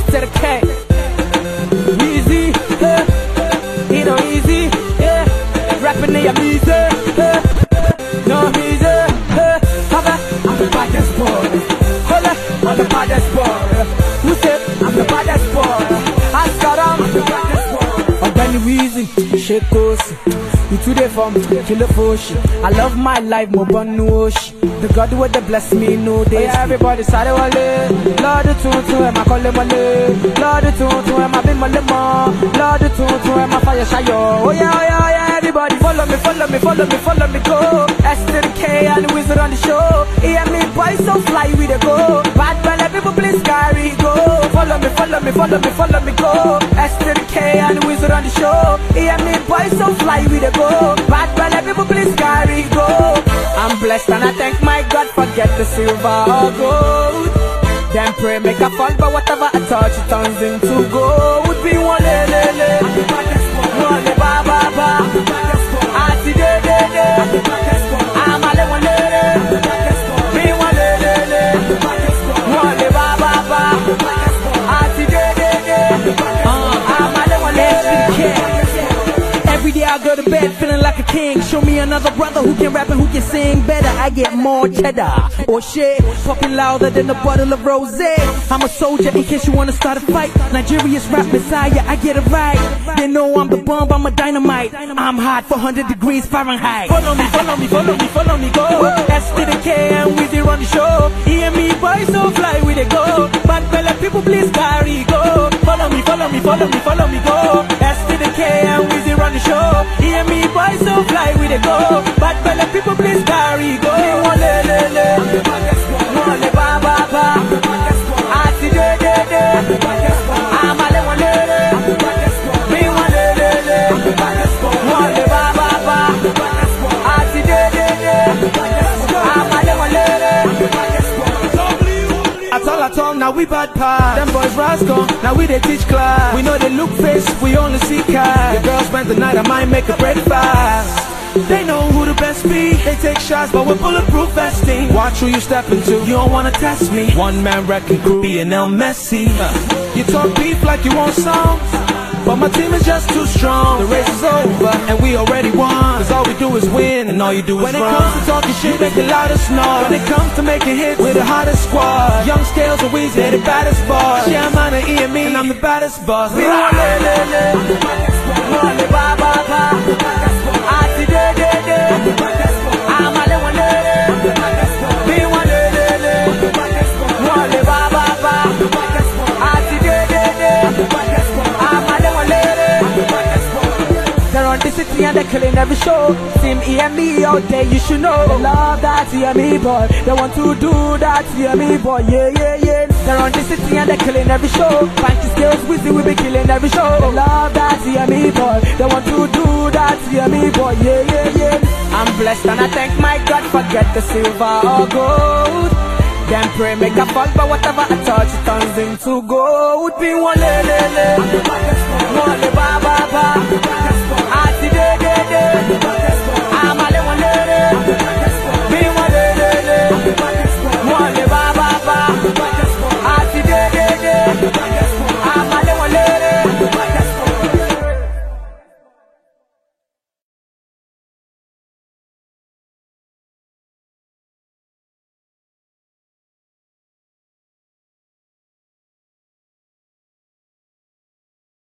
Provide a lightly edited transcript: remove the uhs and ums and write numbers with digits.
to the K. Easy, you know easy, rapping in your music, no music, I'm the baddest boy. Hold up, I'm the baddest boy. Who said I'm the baddest boy? I got I'm the baddest boy. I'm Benny Weezy, shake us. You today from kill a fush. I love my life, more bun noosh. The God would bless me, no day. Yeah, everybody started wale. Lord the tutu, and my call him wale. Lord the tutu, and my bim lema. Lord the tutu, and my fire shayo. Oh yeah, oh yeah, oh yeah. Everybody follow me, follow me, follow me, follow me, go. S to the K and the wizard on the show. Yeah, me boy so fly we the go. Bad man, people please carry go. Follow me, follow me, follow me, follow me, go. S to the K and the wizard on the show. Yeah, me boy so fly we the go. Bad man, people please carry go. I'm blessed and I thank my God, forget the silver or gold. Then pray, make a fall, but whatever I touch, it turns into gold. Be one lele, one le ba ba ba. Ati de de de, I'm a le one lele. Be one lele, one le ba ba ba. Ati de de de, I'm a le one lele. Every day I go to bed feeling like a king. Show me another brother who can rap and who can sing better. I get more cheddar. Oh shit, popping louder than a bottle of rosé. I'm a soldier in case you wanna start a fight. Nigeria's rap messiah, I get it right. They know I'm the bomb, I'm a dynamite. I'm hot for 100 degrees Fahrenheit. Follow me, follow me, follow me, follow me, go. S to the K and Weezy run the show. Hear me, boys, so fly with it, go. Bad fella, people please carry, go. Follow me, follow me, follow me, follow me, go. S to the K and Weezy run the show. Hear me, boys, so fly with it, go. Bad fella, people please carry, go. One le le le, one le ba ba ba. Ati de de de, I'm a le one le le. Me one le le le, one le ba ba ba. Ati de de de, I'm a le one le le. At all, now we bad part. Them boys rascal, now we they teach class. We know they look face, we only see cash. The girls spend the night, I might make a breakfast. They know who the best be. They take shots, but we're bulletproof vesting. Watch who you step into, you don't wanna test me. One man wrecking crew, B&L Messi. You talk beef like you want songs, but my team is just too strong. The race is over, and we already won. Cause all we do is win, and all you do is run. When it comes to talking shit, make the loudest noise. When it comes to making hits, we're the hottest squad. Young Scales and Weezy, they're the baddest boys. Yeah, I'm on the E&Me, and I'm the baddest boss. We one le le le, one le ba ba ba. Ati de de de, I'm a le one le le. Be one le le le, one le ba ba ba. Ati de de de, I'm a le one le le. They're on the city and they're killing every show. Team E&Me out there, you should know. They love that E&Me boy. They want to do that E&Me boy. Yeah, yeah, yeah. They're on the city and they're killing every show. Panty Scales, Weezy, we be killing every show. They love that E&Me boy. They want to do that E&Me boy. Yeah, yeah, yeah. I'm blessed and I thank my God, forget the silver or gold. Then pray, make a fall, but whatever I touch, it turns into gold. Be one le le le, one le ba ba ba.